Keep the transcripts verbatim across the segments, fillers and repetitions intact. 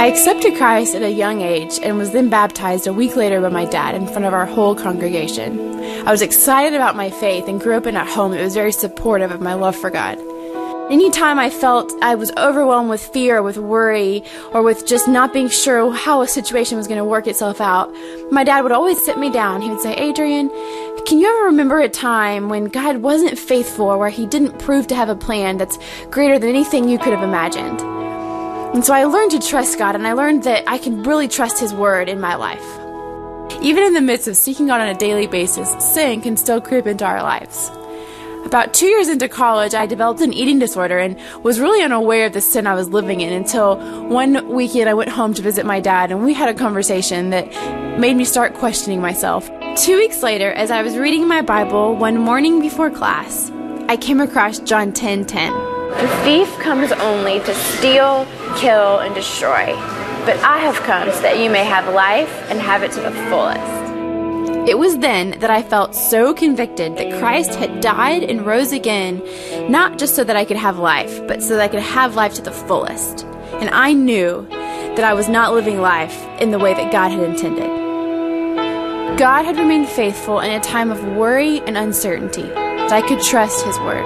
I accepted Christ at a young age and was then baptized a week later by my dad in front of our whole congregation. I was excited about my faith and grew up in a home that was very supportive of my love for God. Anytime I felt I was overwhelmed with fear, with worry, or with just not being sure how a situation was going to work itself out, my dad would always sit me down. He would say, "Adrienne, can you ever remember a time when God wasn't faithful or where he didn't prove to have a plan that's greater than anything you could have imagined?" And so I learned to trust God, and I learned that I can really trust his word in my life. Even in the midst of seeking God on a daily basis, sin can still creep into our lives. About two years into college, I developed an eating disorder and was really unaware of the sin I was living in until one weekend I went home to visit my dad, and we had a conversation that made me start questioning myself. Two weeks later, as I was reading my Bible one morning before class, I came across John ten ten. "The thief comes only to steal, kill, and destroy. But I have come so that you may have life and have it to the fullest." It was then that I felt so convicted that Christ had died and rose again, not just so that I could have life, but so that I could have life to the fullest. And I knew that I was not living life in the way that God had intended. God had remained faithful in a time of worry and uncertainty, that I could trust his word.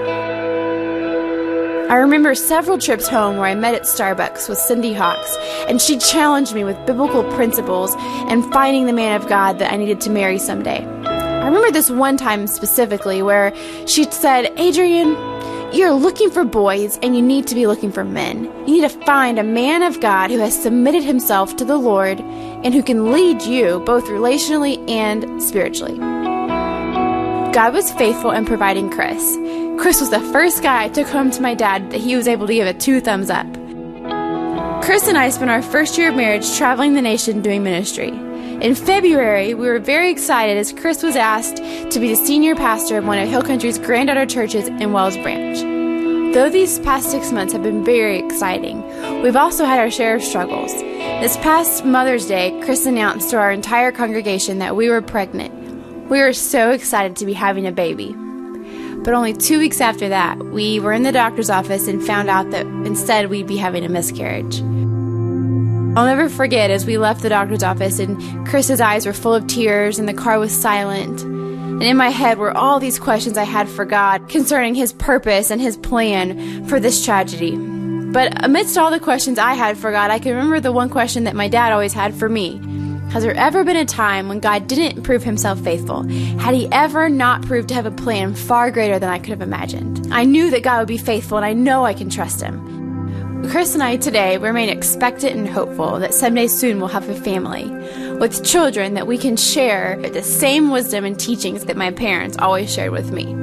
I remember several trips home where I met at Starbucks with Cindy Hawks, and she challenged me with biblical principles and finding the man of God that I needed to marry someday. I remember this one time specifically where she said, "Adrienne, you're looking for boys and you need to be looking for men. You need to find a man of God who has submitted himself to the Lord and who can lead you both relationally and spiritually." God was faithful in providing Chris. Chris was the first guy I took home to my dad that he was able to give a two thumbs up. Chris and I spent our first year of marriage traveling the nation doing ministry. In February, we were very excited as Chris was asked to be the senior pastor of one of Hill Country's granddaughter churches in Wells Branch. Though these past six months have been very exciting, we've also had our share of struggles. This past Mother's Day, Chris announced to our entire congregation that we were pregnant. We were so excited to be having a baby. But only two weeks after that, we were in the doctor's office and found out that instead we'd be having a miscarriage. I'll never forget as we left the doctor's office and Chris's eyes were full of tears and the car was silent. And in my head were all these questions I had for God concerning his purpose and his plan for this tragedy. But amidst all the questions I had for God, I can remember the one question that my dad always had for me. Has there ever been a time when God didn't prove himself faithful? Had he ever not proved to have a plan far greater than I could have imagined? I knew that God would be faithful, and I know I can trust him. Chris and I today remain expectant and hopeful that someday soon we'll have a family with children that we can share the same wisdom and teachings that my parents always shared with me.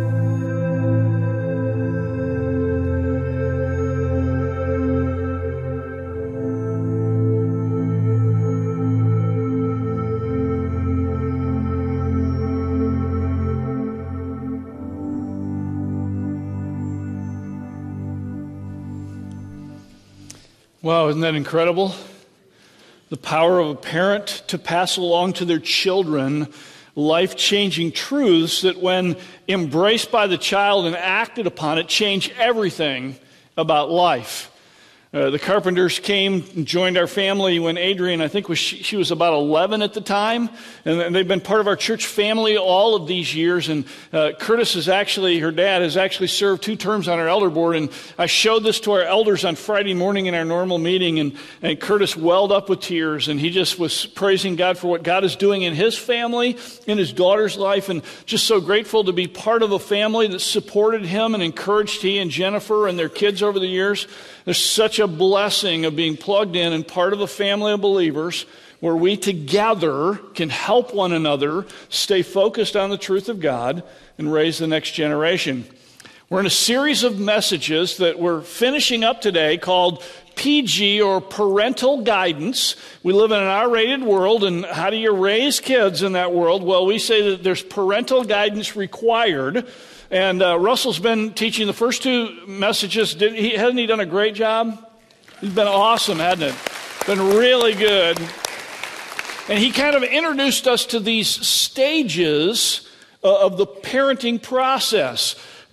Wow, isn't that incredible? The power of a parent to pass along to their children life-changing truths that when embraced by the child and acted upon it, change everything about life. Uh, the Carpenters came and joined our family when Adrienne, I think was she, she was about eleven at the time, and they've been part of our church family all of these years. And uh, Curtis is actually, her dad has actually served two terms on our elder board, and I showed this to our elders on Friday morning in our normal meeting, and, and Curtis welled up with tears, and he just was praising God for what God is doing in his family, in his daughter's life, and just so grateful to be part of a family that supported him and encouraged he and Jennifer and their kids over the years. There's such a blessing of being plugged in and part of a family of believers where we together can help one another stay focused on the truth of God and raise the next generation. We're in a series of messages that we're finishing up today called P G, or parental guidance. We live in an R-rated world, and how do you raise kids in that world? Well, we say that there's parental guidance required. And uh, Russell's been teaching the first two messages. Did he, hasn't he done a great job? He's been awesome, hasn't it? Been really good. And he kind of introduced us to these stages uh, of the parenting process.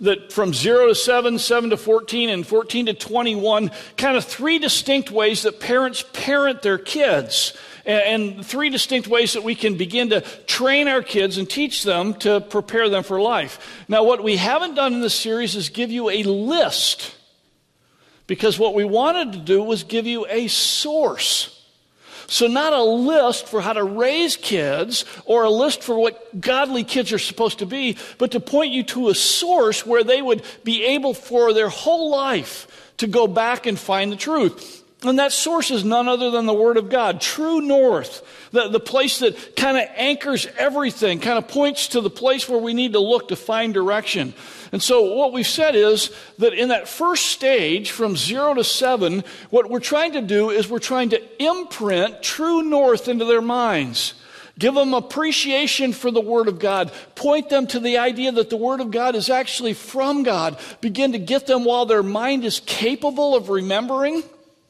that from zero to seven, seven to fourteen, and fourteen to twenty-one, kind of three distinct ways that parents parent their kids, and three distinct ways that we can begin to train our kids and teach them to prepare them for life. Now, what we haven't done in this series is give you a list, because what we wanted to do was give you a source. So not a list for how to raise kids or a list for what godly kids are supposed to be, but to point you to a source where they would be able for their whole life to go back and find the truth. And that source is none other than the Word of God, true north, the, the place that kind of anchors everything, kind of points to the place where we need to look to find direction. And so what we've said is that in that first stage, from zero to seven, what we're trying to do is we're trying to imprint true north into their minds. Give them appreciation for the Word of God. Point them to the idea that the Word of God is actually from God. Begin to get them while their mind is capable of remembering,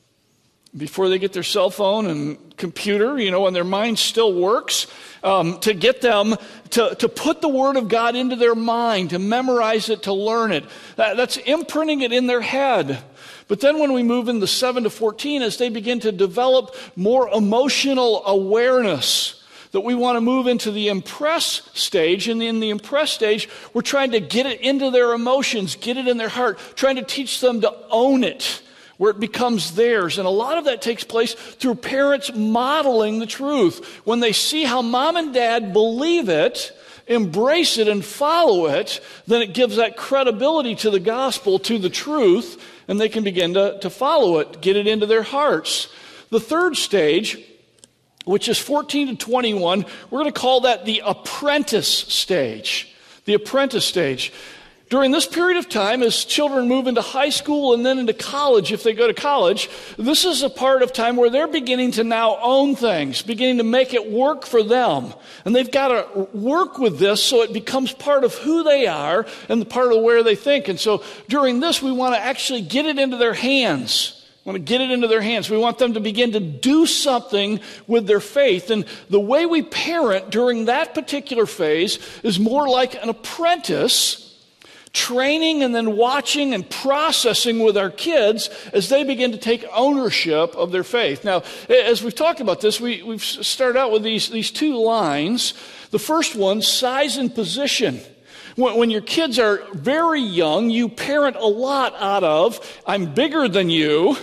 before they get their cell phone and computer, you know, when their mind still works, um, to get them to, to put the Word of God into their mind, to memorize it, to learn it. That, that's imprinting it in their head. But then when we move into seven to fourteen, as they begin to develop more emotional awareness, that we want to move into the impress stage. And in the impress stage, we're trying to get it into their emotions, get it in their heart, trying to teach them to own it, where it becomes theirs. And a lot of that takes place through parents modeling the truth. When they see how mom and dad believe it, embrace it, and follow it, then it gives that credibility to the gospel, to the truth, and they can begin to, to follow it, get it into their hearts. The third stage, which is fourteen to twenty-one, we're going to call that the apprentice stage. The apprentice stage. During this period of time, as children move into high school and then into college, if they go to college, this is a part of time where they're beginning to now own things, beginning to make it work for them. And they've got to work with this so it becomes part of who they are and the part of where they think. And so during this, we want to actually get it into their hands. We want to get it into their hands. We want them to begin to do something with their faith. And the way we parent during that particular phase is more like an apprentice, training and then watching and processing with our kids as they begin to take ownership of their faith. Now, as we've talked about this, we, we've started out with these, these two lines. The first one, size and position. When, when your kids are very young, you parent a lot out of, I'm bigger than you,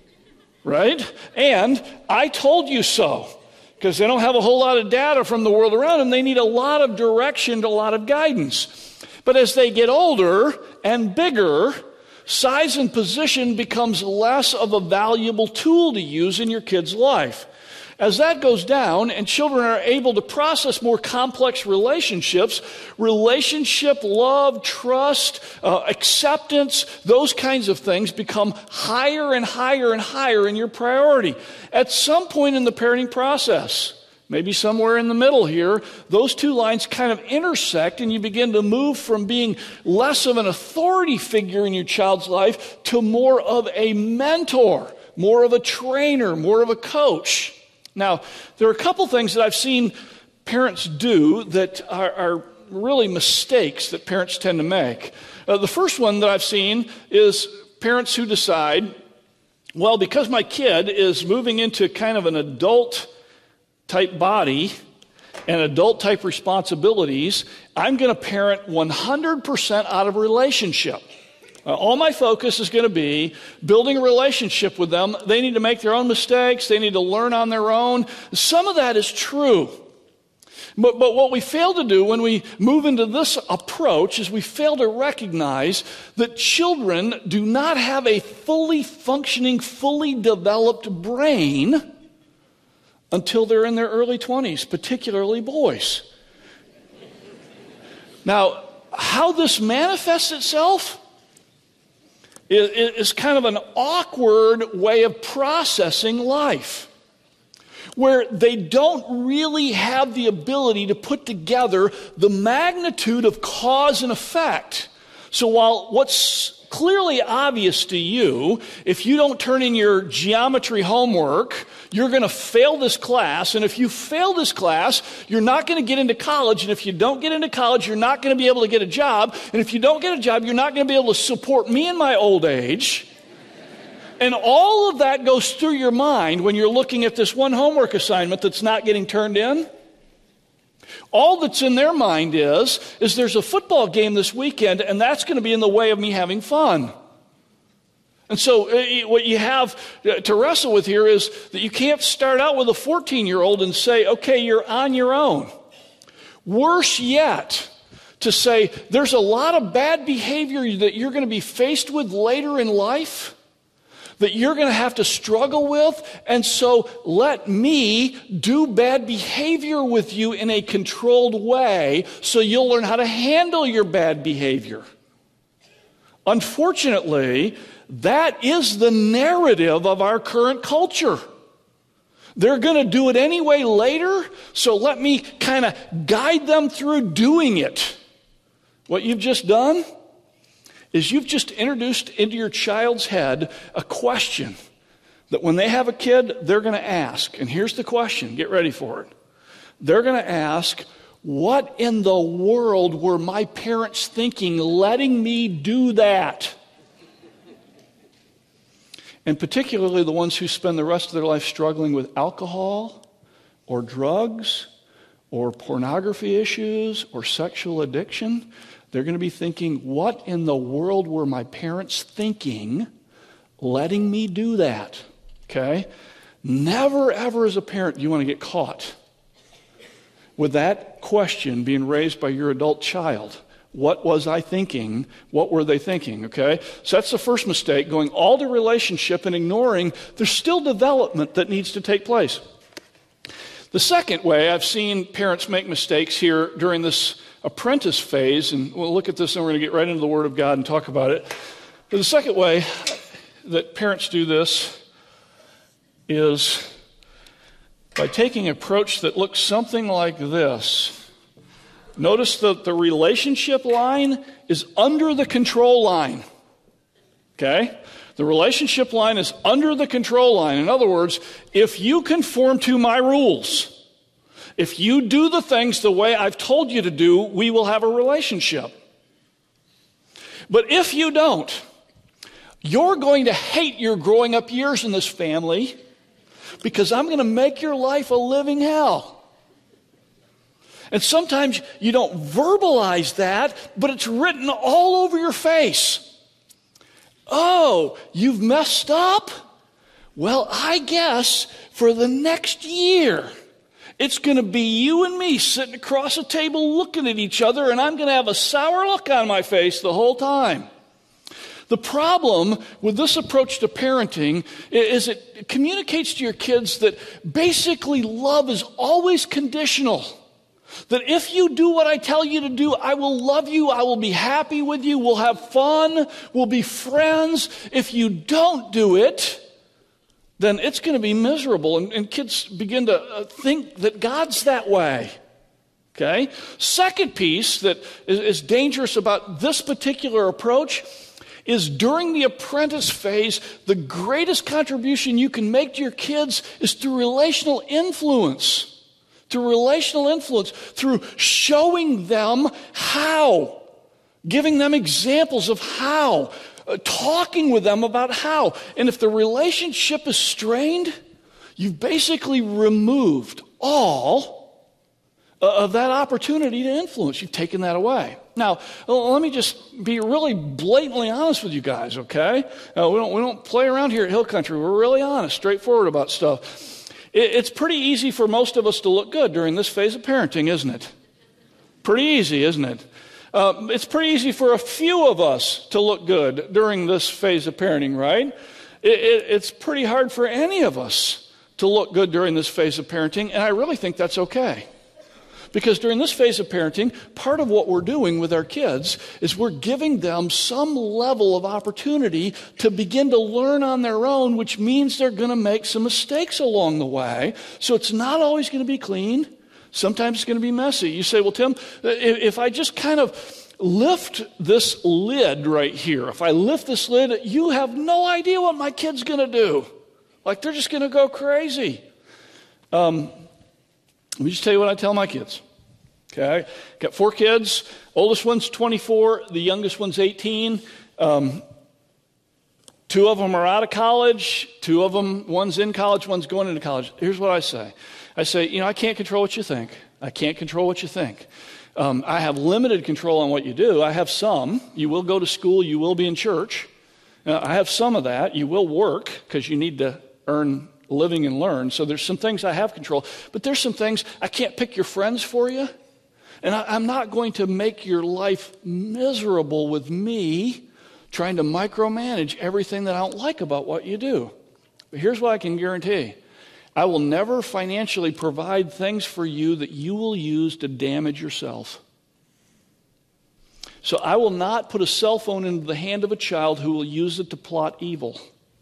right? And I told you so. Because they don't have a whole lot of data from the world around them. They need a lot of direction, a lot of guidance. But as they get older and bigger, size and position becomes less of a valuable tool to use in your kid's life. As that goes down and children are able to process more complex relationships, relationship, love, trust, uh, acceptance, those kinds of things become higher and higher and higher in your priority. At some point in the parenting process, maybe somewhere in the middle here, those two lines kind of intersect and you begin to move from being less of an authority figure in your child's life to more of a mentor, more of a trainer, more of a coach. Now, there are a couple things that I've seen parents do that are, are really mistakes that parents tend to make. Uh, the first one that I've seen is parents who decide, well, because my kid is moving into kind of an adult type body and adult type responsibilities, I'm going to parent one hundred percent out of relationship. Uh, all my focus is going to be building a relationship with them. They need to make their own mistakes. They need to learn on their own. Some of that is true. But, but what we fail to do when we move into this approach is we fail to recognize that children do not have a fully functioning, fully developed brain until they're in their early twenties, particularly boys. Now, how this manifests itself is, is kind of an awkward way of processing life, where they don't really have the ability to put together the magnitude of cause and effect. So while what's clearly obvious to you, if you don't turn in your geometry homework, you're going to fail this class. And if you fail this class, you're not going to get into college. And if you don't get into college, you're not going to be able to get a job. And if you don't get a job, you're not going to be able to support me in my old age. And all of that goes through your mind when you're looking at this one homework assignment that's not getting turned in. All that's in their mind is, is there's a football game this weekend, and that's going to be in the way of me having fun. And so uh, what you have to wrestle with here is that you can't start out with a fourteen-year-old and say, okay, you're on your own. Worse yet, to say there's a lot of bad behavior that you're going to be faced with later in life that you're going to have to struggle with, and so let me do bad behavior with you in a controlled way so you'll learn how to handle your bad behavior. Unfortunately, that is the narrative of our current culture. They're going to do it anyway later, so let me kind of guide them through doing it. What you've just done is you've just introduced into your child's head a question that when they have a kid, they're going to ask. And here's the question. Get ready for it. They're going to ask, what in the world were my parents thinking letting me do that? And particularly the ones who spend the rest of their life struggling with alcohol or drugs or pornography issues or sexual addiction. They're going to be thinking, what in the world were my parents thinking letting me do that? Okay? Never, ever as a parent do you want to get caught with that question being raised by your adult child. What was I thinking? What were they thinking? Okay? So that's the first mistake, going all to relationship and ignoring there's still development that needs to take place. The second way I've seen parents make mistakes here during this apprentice phase, and we'll look at this and we're going to get right into the Word of God and talk about it. But the second way that parents do this is by taking an approach that looks something like this. Notice that the relationship line is under the control line. Okay? The relationship line is under the control line. In other words, if you conform to my rules, if you do the things the way I've told you to do, we will have a relationship. But if you don't, you're going to hate your growing up years in this family because I'm going to make your life a living hell. And sometimes you don't verbalize that, but it's written all over your face. Oh, you've messed up? Well, I guess for the next year, it's going to be you and me sitting across a table looking at each other, and I'm going to have a sour look on my face the whole time. The problem with this approach to parenting is it communicates to your kids that basically love is always conditional. That if you do what I tell you to do, I will love you, I will be happy with you, we'll have fun, we'll be friends. If you don't do it, then it's going to be miserable. And, and kids begin to uh, think that God's that way. Okay? Second piece that is, is dangerous about this particular approach is during the apprentice phase, the greatest contribution you can make to your kids is through relational influence. Through relational influence, through showing them how, giving them examples of how, uh, talking with them about how. And if the relationship is strained, you've basically removed all of that opportunity to influence. You've taken that away. Now, let me just be really blatantly honest with you guys, okay? Uh, we don't, we don't play around here at Hill Country. We're really honest, straightforward about stuff. It's pretty easy for most of us to look good during this phase of parenting, isn't it? Pretty easy, isn't it? Uh, it's pretty easy for a few of us to look good during this phase of parenting, right? It, it, it's pretty hard for any of us to look good during this phase of parenting, and I really think that's okay. Because during this phase of parenting, part of what we're doing with our kids is we're giving them some level of opportunity to begin to learn on their own, which means they're going to make some mistakes along the way. So it's not always going to be clean. Sometimes it's going to be messy. You say, well, Tim, if I just kind of lift this lid right here. If I lift this lid, you have no idea what my kid's going to do. Like, they're just going to go crazy. Um, let me just tell you what I tell my kids. Okay, got four kids. Oldest one's twenty-four. The youngest one's eighteen. Um, two of them are out of college. Two of them, one's in college, one's going into college. Here's what I say. I say, you know, I can't control what you think. I can't control what you think. Um, I have limited control on what you do. I have some. You will go to school. You will be in church. Uh, I have some of that. You will work because you need to earn a living and learn. So there's some things I have control. But there's some things I can't pick your friends for you. And I, I'm not going to make your life miserable with me trying to micromanage everything that I don't like about what you do. But here's what I can guarantee. I will never financially provide things for you that you will use to damage yourself. So I will not put a cell phone into the hand of a child who will use it to plot evil.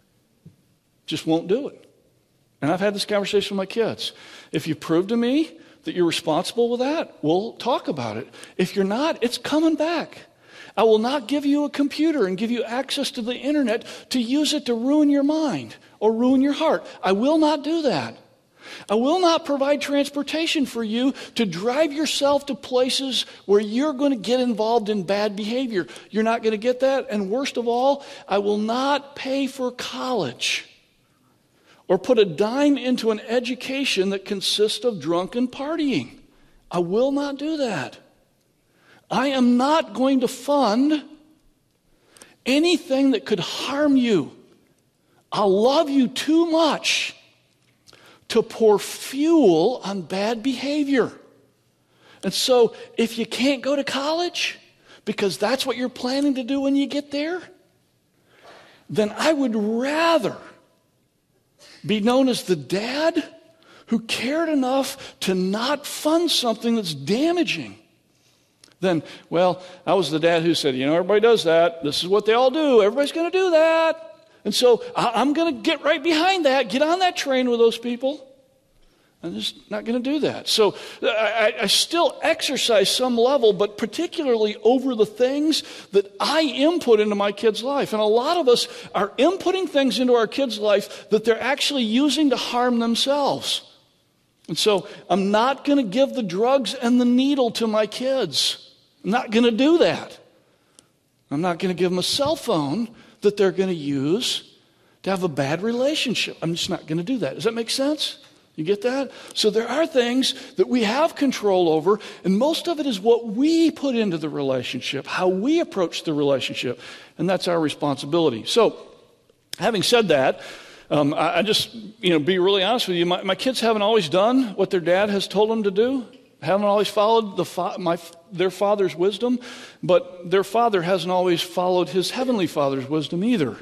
Just won't do it. And I've had this conversation with my kids. If you prove to me that you're responsible with that, we'll talk about it. If you're not, it's coming back. I will not give you a computer and give you access to the internet to use it to ruin your mind or ruin your heart. I will not do that. I will not provide transportation for you to drive yourself to places where you're going to get involved in bad behavior. You're not going to get that. And worst of all, I will not pay for college or put a dime into an education that consists of drunken partying. I will not do that. I am not going to fund anything that could harm you. I love you too much to pour fuel on bad behavior. And so if you can't go to college because that's what you're planning to do when you get there, then I would rather be known as the dad who cared enough to not fund something that's damaging. Then, well, I was the dad who said, you know, everybody does that. This is what they all do. Everybody's going to do that. And so I, I'm going to get right behind that, get on that train with those people. I'm just not going to do that. So I, I still exercise some level, but particularly over the things that I input into my kid's life. And a lot of us are inputting things into our kids' life that they're actually using to harm themselves. And so I'm not going to give the drugs and the needle to my kids. I'm not going to do that. I'm not going to give them a cell phone that they're going to use to have a bad relationship. I'm just not going to do that. Does that make sense? You get that? So there are things that we have control over, and most of it is what we put into the relationship, how we approach the relationship, and that's our responsibility. So, having said that, um, I, I just, you know, be really honest with you, my, my kids haven't always done what their dad has told them to do, haven't always followed the fa- my, their father's wisdom, but their father hasn't always followed his heavenly Father's wisdom either.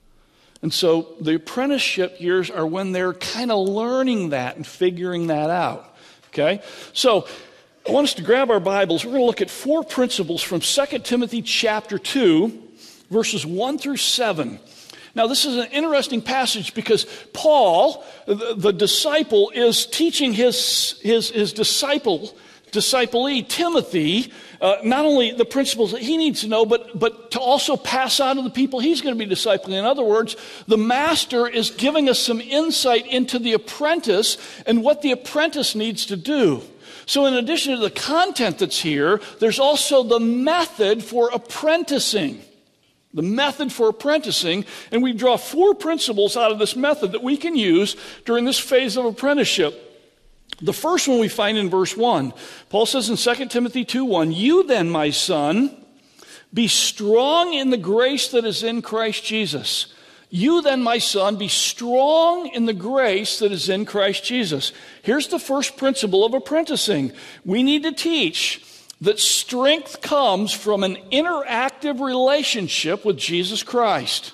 And so the apprenticeship years are when they're kind of learning that and figuring that out. Okay? So I want us to grab our Bibles. We're going to look at four principles from Second Timothy chapter two, verses one through seven. Now, this is an interesting passage because Paul, the, the disciple, is teaching his, his, his disciple, disciplee, Timothy, uh, not only the principles that he needs to know, but, but to also pass on to the people he's going to be discipling. In other words, the master is giving us some insight into the apprentice and what the apprentice needs to do. So in addition to the content that's here, there's also the method for apprenticing. The method for apprenticing, and we draw four principles out of this method that we can use during this phase of apprenticeship. The first one we find in verse one. Paul says in Second Timothy two one, "You then, my son, be strong in the grace that is in Christ Jesus." You then, my son, be strong in the grace that is in Christ Jesus. Here's the first principle of apprenticing. We need to teach that strength comes from an interactive relationship with Jesus Christ.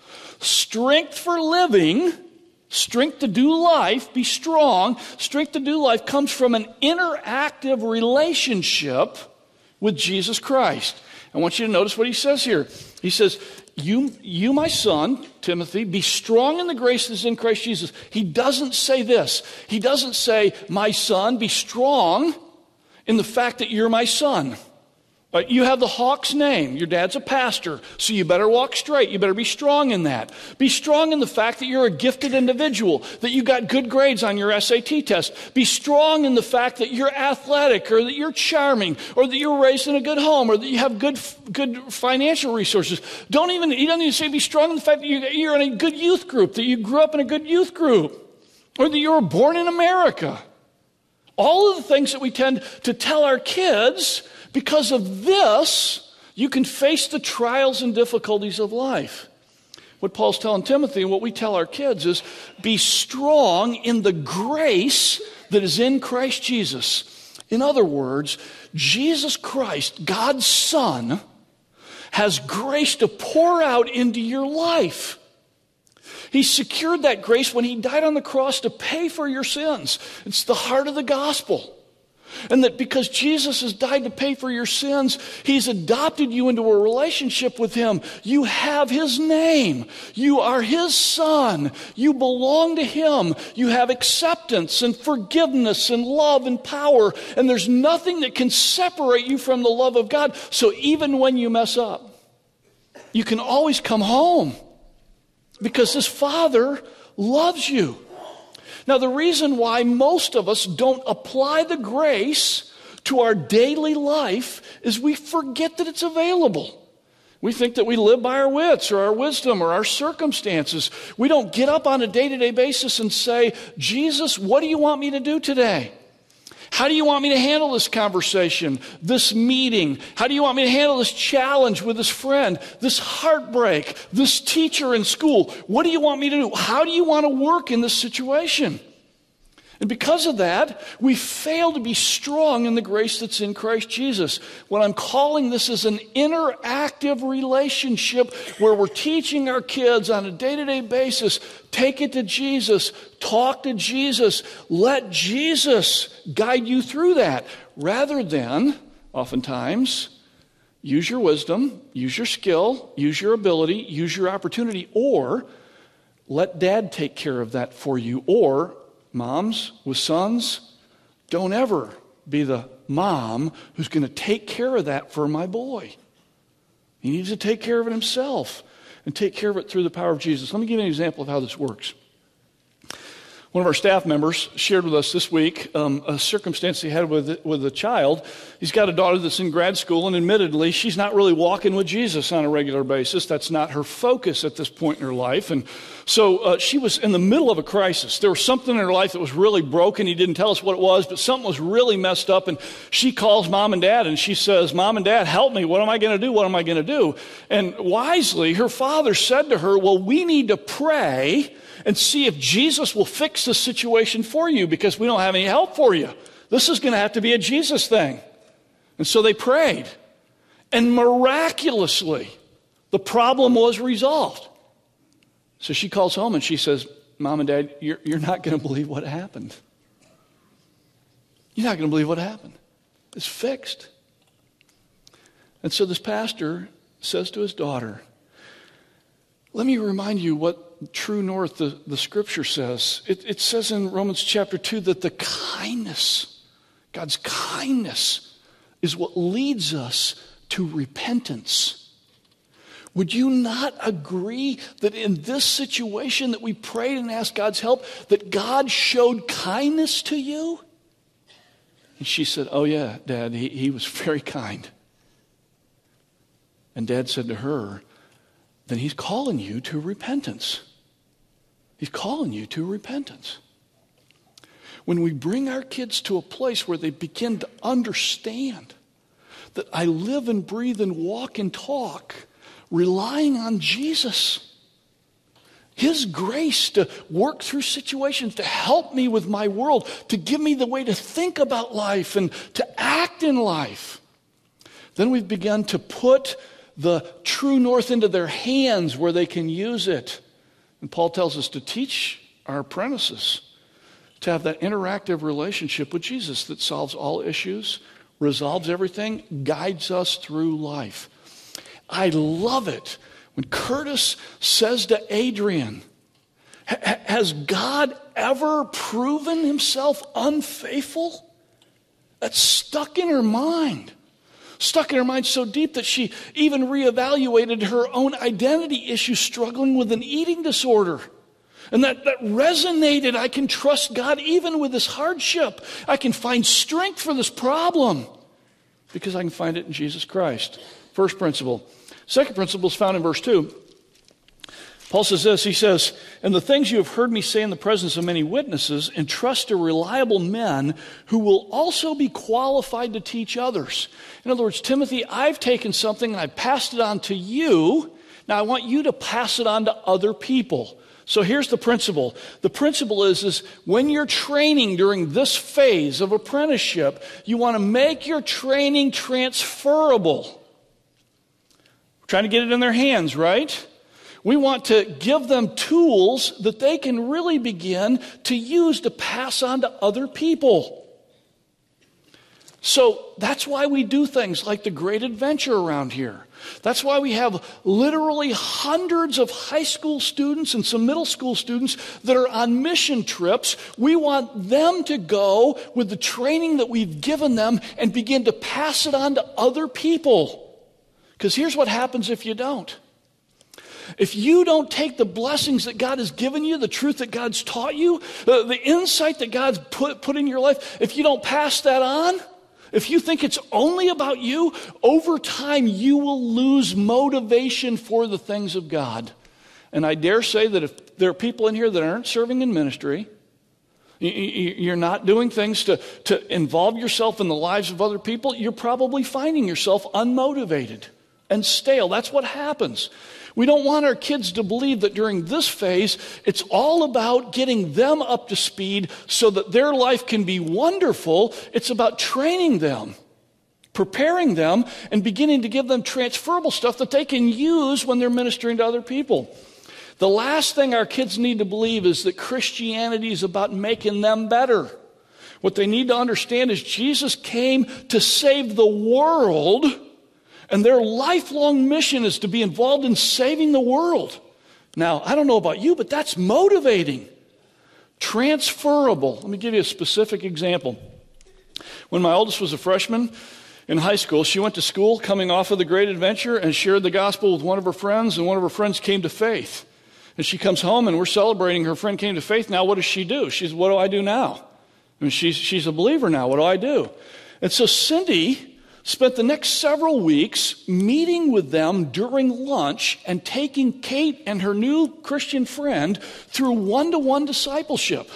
Strength for living, strength to do life, be strong, strength to do life comes from an interactive relationship with Jesus Christ. I want you to notice what he says here. He says, you, you, my son, Timothy, be strong in the grace that is in Christ Jesus. He doesn't say this. He doesn't say, my son, be strong in the fact that you're my son. Uh, you have the Hawks name. Your dad's a pastor, so you better walk straight. You better be strong in that. Be strong in the fact that you're a gifted individual, that you got good grades on your S A T test. Be strong in the fact that you're athletic, or that you're charming, or that you were raised in a good home, or that you have good good financial resources. Don't even, he doesn't even say be strong in the fact that you, you're in a good youth group, that you grew up in a good youth group, or that you were born in America. All of the things that we tend to tell our kids. Because of this, you can face the trials and difficulties of life. What Paul's telling Timothy and what we tell our kids is, be strong in the grace that is in Christ Jesus. In other words, Jesus Christ, God's Son, has grace to pour out into your life. He secured that grace when he died on the cross to pay for your sins. It's the heart of the gospel. And that because Jesus has died to pay for your sins, he's adopted you into a relationship with him. You have his name. You are his son. You belong to him. You have acceptance and forgiveness and love and power. And there's nothing that can separate you from the love of God. So even when you mess up, you can always come home because his Father loves you. Now, the reason why most of us don't apply the grace to our daily life is we forget that it's available. We think that we live by our wits or our wisdom or our circumstances. We don't get up on a day-to-day basis and say, Jesus, what do you want me to do today? How do you want me to handle this conversation, this meeting? How do you want me to handle this challenge with this friend, this heartbreak, this teacher in school? What do you want me to do? How do you want to work in this situation? And because of that, we fail to be strong in the grace that's in Christ Jesus. What I'm calling this is an interactive relationship where we're teaching our kids on a day-to-day basis, take it to Jesus, talk to Jesus, let Jesus guide you through that, rather than, oftentimes, use your wisdom, use your skill, use your ability, use your opportunity, or let dad take care of that for you, or moms with sons, don't ever be the mom who's going to take care of that for my boy. He needs to take care of it himself and take care of it through the power of Jesus. Let me give you an example of how this works. One of our staff members shared with us this week um, a circumstance he had with with a child. He's got a daughter that's in grad school, and admittedly, she's not really walking with Jesus on a regular basis. That's not her focus at this point in her life. And so uh, she was in the middle of a crisis. There was something in her life that was really broken. He didn't tell us what it was, but something was really messed up. And she calls mom and dad, and she says, Mom and Dad, help me. What am I going to do? What am I going to do? And wisely, her father said to her, well, we need to pray and see if Jesus will fix this situation for you, because we don't have any help for you. This is going to have to be a Jesus thing. And so they prayed. And miraculously, the problem was resolved. So she calls home and she says, Mom and Dad, you're, you're not going to believe what happened. You're not going to believe what happened. It's fixed. And so this pastor says to his daughter, let me remind you what true north the, the scripture says. It, it says in Romans chapter two that the kindness, God's kindness, is what leads us to repentance. Would you not agree that in this situation that we prayed and asked God's help, that God showed kindness to you? And she said, oh yeah, Dad, he, he was very kind. And Dad said to her, then he's calling you to repentance. He's calling you to repentance. When we bring our kids to a place where they begin to understand that I live and breathe and walk and talk relying on Jesus, his grace to work through situations, to help me with my world, to give me the way to think about life and to act in life, then we've begun to put the true north into their hands where they can use it. And Paul tells us to teach our apprentices to have that interactive relationship with Jesus that solves all issues, resolves everything, guides us through life. I love it when Curtis says to Adrian, has God ever proven himself unfaithful? That's stuck in her mind. Stuck in her mind so deep that she even reevaluated her own identity issues, struggling with an eating disorder. And that, that resonated. I can trust God even with this hardship. I can find strength for this problem because I can find it in Jesus Christ. First principle. Second principle is found in verse two. Paul says this, he says, "And the things you have heard me say in the presence of many witnesses, entrust to reliable men who will also be qualified to teach others." In other words, Timothy, I've taken something and I've passed it on to you. Now I want you to pass it on to other people. So here's the principle. The principle is, is when you're training during this phase of apprenticeship, you want to make your training transferable. We're trying to get it in their hands, right? We want to give them tools that they can really begin to use to pass on to other people. So that's why we do things like the Great Adventure around here. That's why we have literally hundreds of high school students and some middle school students that are on mission trips. We want them to go with the training that we've given them and begin to pass it on to other people. Because here's what happens if you don't. If you don't take the blessings that God has given you, the truth that God's taught you, the, the insight that God's put, put in your life, if you don't pass that on, if you think it's only about you, over time you will lose motivation for the things of God. And I dare say that if there are people in here that aren't serving in ministry, you're not doing things to, to involve yourself in the lives of other people, you're probably finding yourself unmotivated and stale. That's what happens. We don't want our kids to believe that during this phase, it's all about getting them up to speed so that their life can be wonderful. It's about training them, preparing them, and beginning to give them transferable stuff that they can use when they're ministering to other people. The last thing our kids need to believe is that Christianity is about making them better. What they need to understand is Jesus came to save the world, and their lifelong mission is to be involved in saving the world. Now, I don't know about you, but that's motivating. Transferable. Let me give you a specific example. When my oldest was a freshman in high school, she went to school coming off of the Great Adventure and shared the gospel with one of her friends, and one of her friends came to faith. And she comes home, and we're celebrating her friend came to faith. Now, what does she do? She's, what do I do now? I mean, she's, she's a believer now. What do I do? And so Cindy spent the next several weeks meeting with them during lunch and taking Kate and her new Christian friend through one-to-one discipleship.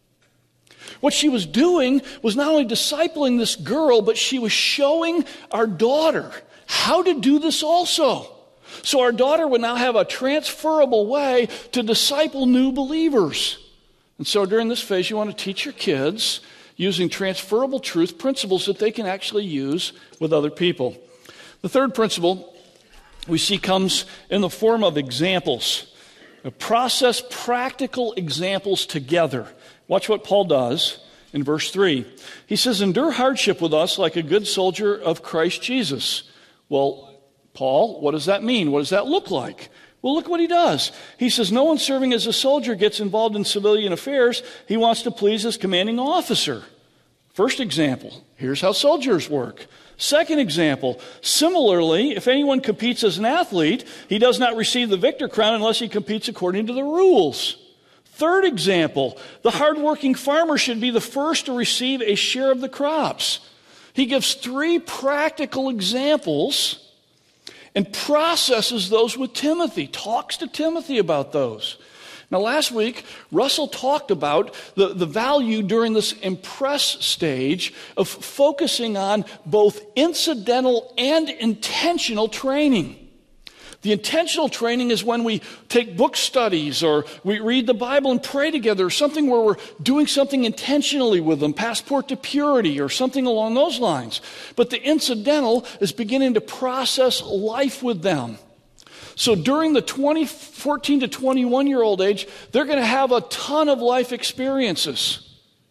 What she was doing was not only discipling this girl, but she was showing our daughter how to do this also. So our daughter would now have a transferable way to disciple new believers. And so during this phase, you want to teach your kids using transferable truth principles that they can actually use with other people. The third principle we see comes in the form of examples. Process practical examples together. Watch what Paul does in verse three. He says, "Endure hardship with us like a good soldier of Christ Jesus." Well, Paul, what does that mean? What does that look like? Well, look what he does. He says, "No one serving as a soldier gets involved in civilian affairs. He wants to please his commanding officer." First example, here's how soldiers work. Second example, similarly, if anyone competes as an athlete, he does not receive the victor crown unless he competes according to the rules. Third example, the hardworking farmer should be the first to receive a share of the crops. He gives three practical examples and processes those with Timothy, talks to Timothy about those. Now, last week, Russell talked about the, the value during this impress stage of focusing on both incidental and intentional training. The intentional training is when we take book studies or we read the Bible and pray together, or something where we're doing something intentionally with them, Passport to Purity or something along those lines. But the incidental is beginning to process life with them. So during the twenty, fourteen to twenty-one-year-old age, they're going to have a ton of life experiences.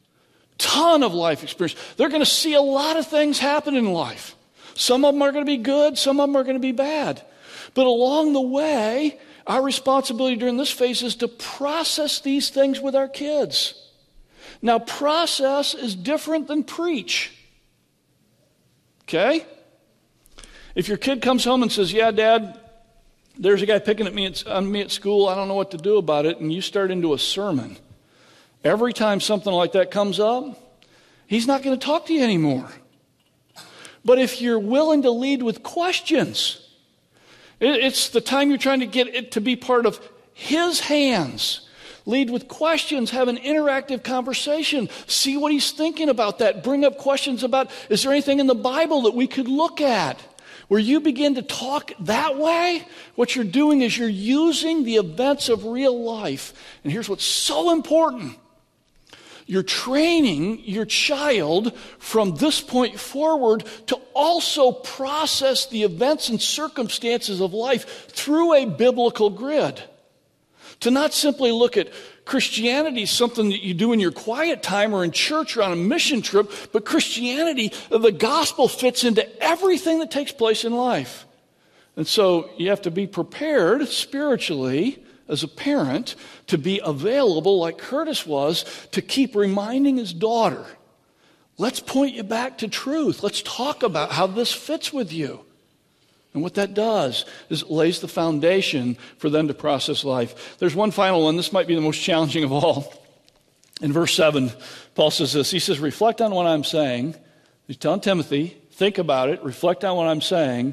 Ton of life experience. They're going to see a lot of things happen in life. Some of them are going to be good, some of them are going to be bad. But along the way, our responsibility during this phase is to process these things with our kids. Now, process is different than preach. Okay? If your kid comes home and says, yeah, Dad, there's a guy picking at me at, on me at school, I don't know what to do about it, and you start into a sermon, every time something like that comes up, he's not going to talk to you anymore. But if you're willing to lead with questions, it's the time you're trying to get it to be part of his hands. Lead with questions, have an interactive conversation, see what he's thinking about that, bring up questions about, is there anything in the Bible that we could look at? Where you begin to talk that way, what you're doing is you're using the events of real life. And here's what's so important. You're training your child from this point forward to also process the events and circumstances of life through a biblical grid. To not simply look at Christianity as something that you do in your quiet time or in church or on a mission trip, but Christianity, the gospel fits into everything that takes place in life. And so you have to be prepared spiritually as a parent to be available, like Curtis was, to keep reminding his daughter, let's point you back to truth. Let's talk about how this fits with you. And what that does is it lays the foundation for them to process life. There's one final one. This might be the most challenging of all. In verse seven, Paul says this. He says, reflect on what I'm saying. He's telling Timothy, think about it, reflect on what I'm saying.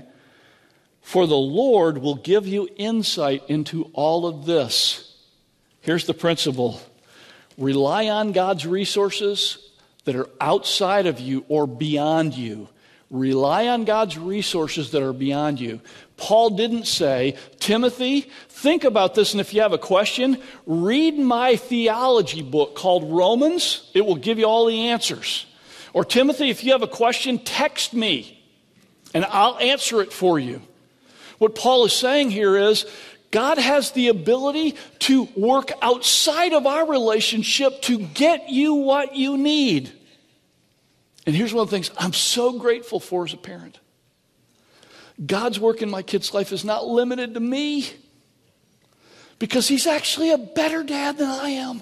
For the Lord will give you insight into all of this. Here's the principle. Rely on God's resources that are outside of you or beyond you. Rely on God's resources that are beyond you. Paul didn't say, Timothy, think about this, and if you have a question, read my theology book called Romans. It will give you all the answers. Or Timothy, if you have a question, text me, and I'll answer it for you. What Paul is saying here is, God has the ability to work outside of our relationship to get you what you need. And here's one of the things I'm so grateful for as a parent. God's work in my kid's life is not limited to me, because he's actually a better dad than I am.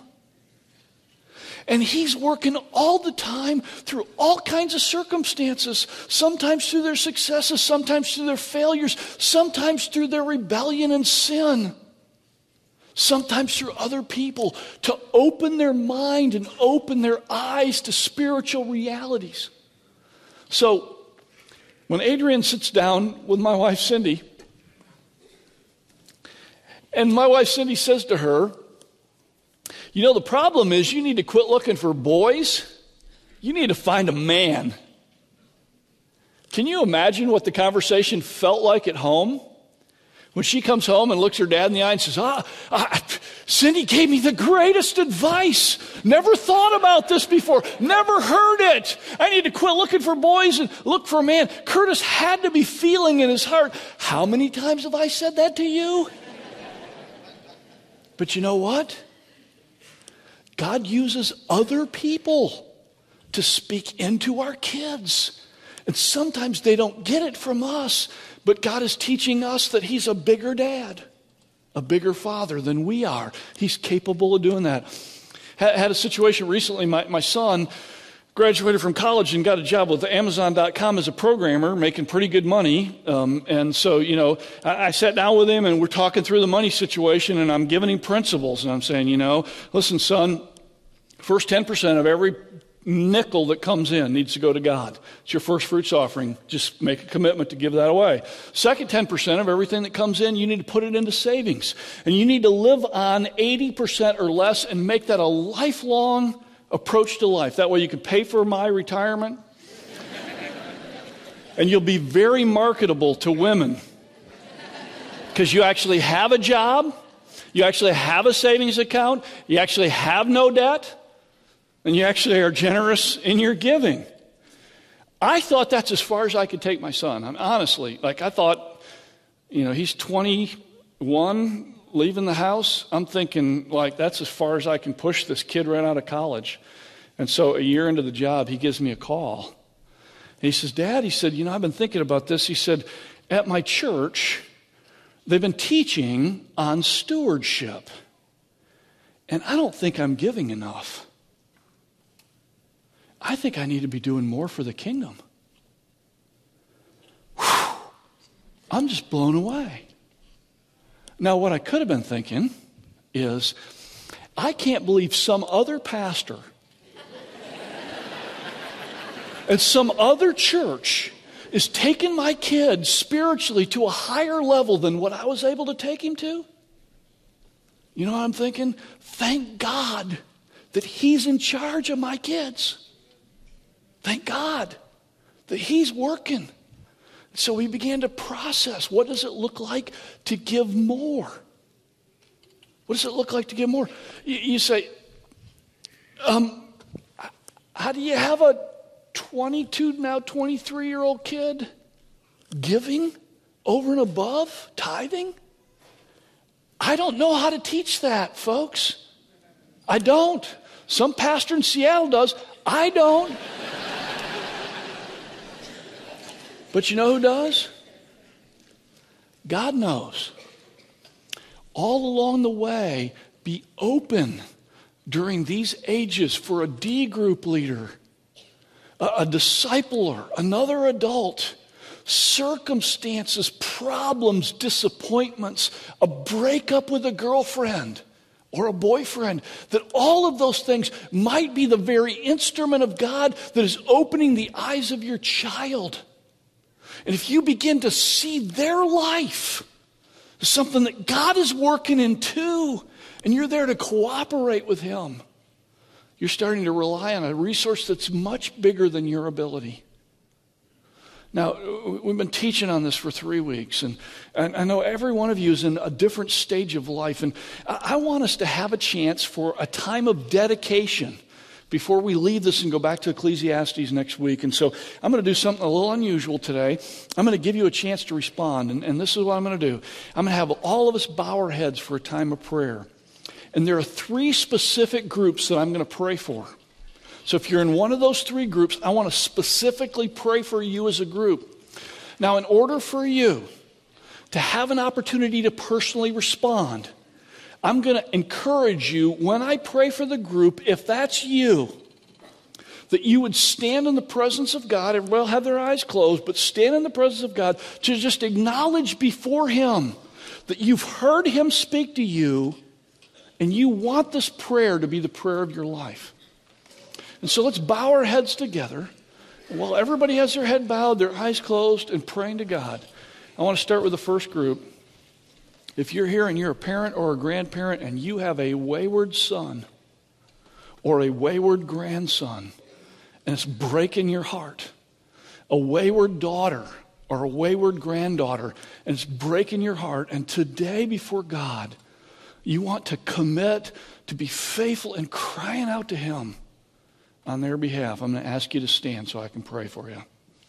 And he's working all the time through all kinds of circumstances, sometimes through their successes, sometimes through their failures, sometimes through their rebellion and sin, sometimes through other people, to open their mind and open their eyes to spiritual realities. So when Adrian sits down with my wife Cindy, and my wife Cindy says to her, you know, the problem is you need to quit looking for boys. You need to find a man. Can you imagine what the conversation felt like at home? When she comes home and looks her dad in the eye and says, ah, ah, Cindy gave me the greatest advice. Never thought about this before. Never heard it. I need to quit looking for boys and look for a man. Curtis had to be feeling in his heart, how many times have I said that to you? But you know what? God uses other people to speak into our kids. And sometimes they don't get it from us, but God is teaching us that he's a bigger dad, a bigger father than we are. He's capable of doing that. Had a situation recently, my, my son graduated from college and got a job with Amazon dot com as a programmer, making pretty good money. Um, and so, you know, I, I sat down with him and we're talking through the money situation, and I'm giving him principles. And I'm saying, you know, listen, son, first ten percent of every nickel that comes in needs to go to God. It's your first fruits offering. Just make a commitment to give that away. Second ten percent of everything that comes in, you need to put it into savings. And you need to live on eighty percent or less and make that a lifelong approach to life. That way you can pay for my retirement. And you'll be very marketable to women. Because you actually have a job. You actually have a savings account. You actually have no debt. And you actually are generous in your giving. I thought that's as far as I could take my son. I mean, honestly, like I thought, you know, he's twenty-one, leaving the house. I'm thinking, like, that's as far as I can push this kid right out of college. And so a year into the job, he gives me a call. And he says, Dad, he said, you know, I've been thinking about this. He said, at my church, they've been teaching on stewardship. And I don't think I'm giving enough. I think I need to be doing more for the kingdom. Whew. I'm just blown away. Now, what I could have been thinking is, I can't believe some other pastor and some other church is taking my kid spiritually to a higher level than what I was able to take him to. You know what I'm thinking? Thank God that he's in charge of my kids. Thank God that he's working. So we began to process, what does it look like to give more? What does it look like to give more? You, you say, um, how do you have a twenty-two, now twenty-three-year-old kid giving over and above tithing? I don't know how to teach that, folks. I don't. Some pastor in Seattle does. I don't. But you know who does? God knows. All along the way, be open during these ages for a D group leader, a, a discipler, another adult, circumstances, problems, disappointments, a breakup with a girlfriend or a boyfriend, that all of those things might be the very instrument of God that is opening the eyes of your child. And if you begin to see their life as something that God is working in too, and you're there to cooperate with Him, you're starting to rely on a resource that's much bigger than your ability. Now, we've been teaching on this for three weeks, and, and I know every one of you is in a different stage of life, and I want us to have a chance for a time of dedication before we leave this and go back to Ecclesiastes next week. And so I'm going to do something a little unusual today. I'm going to give you a chance to respond, and, and this is what I'm going to do. I'm going to have all of us bow our heads for a time of prayer. And there are three specific groups that I'm going to pray for. So if you're in one of those three groups, I want to specifically pray for you as a group. Now, in order for you to have an opportunity to personally respond, I'm going to encourage you, when I pray for the group, if that's you, that you would stand in the presence of God. Everybody will have their eyes closed, but stand in the presence of God to just acknowledge before Him that you've heard Him speak to you, and you want this prayer to be the prayer of your life. And so let's bow our heads together. And while everybody has their head bowed, their eyes closed, and praying to God, I want to start with the first group. If you're here and you're a parent or a grandparent and you have a wayward son or a wayward grandson, and it's breaking your heart, a wayward daughter or a wayward granddaughter, and it's breaking your heart, and today before God, you want to commit to be faithful in crying out to Him on their behalf, I'm going to ask you to stand so I can pray for you.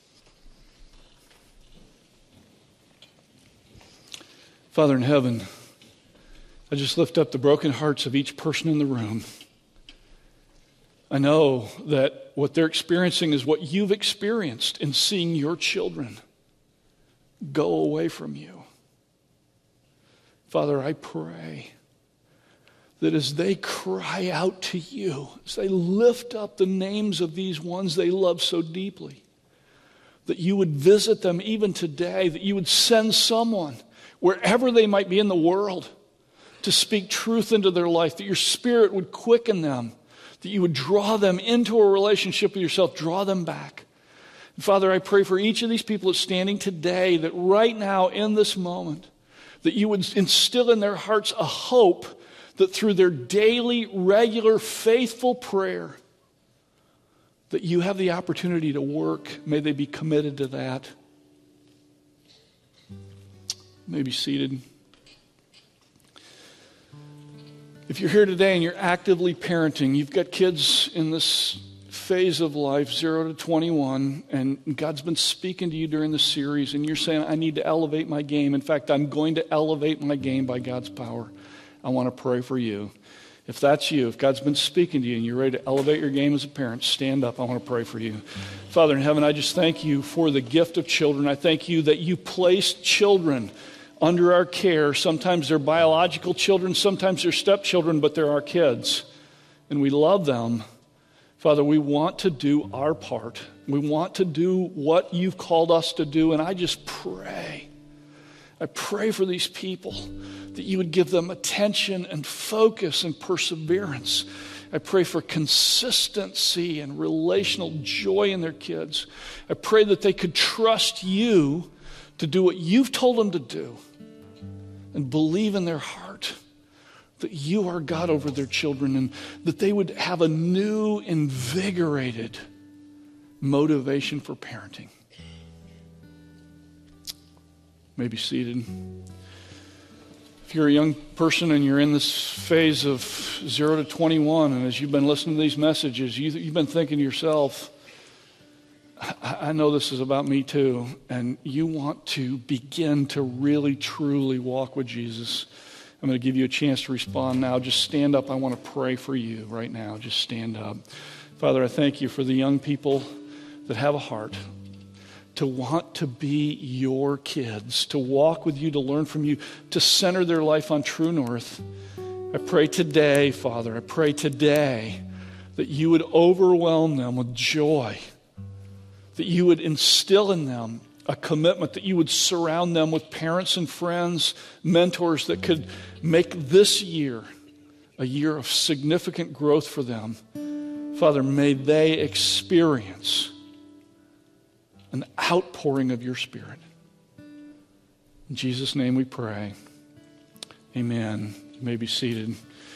Father in heaven, I just lift up the broken hearts of each person in the room. I know that what they're experiencing is what you've experienced in seeing your children go away from you. Father, I pray that as they cry out to you, as they lift up the names of these ones they love so deeply, that you would visit them even today, that you would send someone wherever they might be in the world to speak truth into their life, that your Spirit would quicken them, that you would draw them into a relationship with yourself, draw them back. And Father, I pray for each of these people that's standing today, that right now in this moment, that you would instill in their hearts a hope that through their daily, regular, faithful prayer, that you have the opportunity to work. May they be committed to that. You may be seated. If you're here today and you're actively parenting, you've got kids in this phase of life, zero to twenty-one, and God's been speaking to you during the series, and you're saying, I need to elevate my game. In fact, I'm going to elevate my game by God's power. I want to pray for you. If that's you, if God's been speaking to you and you're ready to elevate your game as a parent, stand up. I want to pray for you. Father in heaven, I just thank you for the gift of children. I thank you that you placed children under our care. Sometimes they're biological children, sometimes they're stepchildren, but they're our kids. And we love them. Father, we want to do our part. We want to do what you've called us to do. And I just pray I pray for these people that you would give them attention and focus and perseverance. I pray for consistency and relational joy in their kids. I pray that they could trust you to do what you've told them to do and believe in their heart that you are God over their children, and that they would have a new, invigorated motivation for parenting. May be seated. If you're a young person and you're in this phase of zero to twenty-one, and as you've been listening to these messages, you, you've been thinking to yourself, I, I know this is about me too, and you want to begin to really, truly walk with Jesus. I'm going to give you a chance to respond now. Just stand up. I want to pray for you right now. Just stand up. Father, I thank you for the young people that have a heart to want to be your kids, to walk with you, to learn from you, to center their life on true north. I pray today, Father, I pray today that you would overwhelm them with joy, that you would instill in them a commitment, that you would surround them with parents and friends, mentors that could make this year a year of significant growth for them. Father, may they experience an outpouring of your Spirit. In Jesus' name we pray. Amen. You may be seated.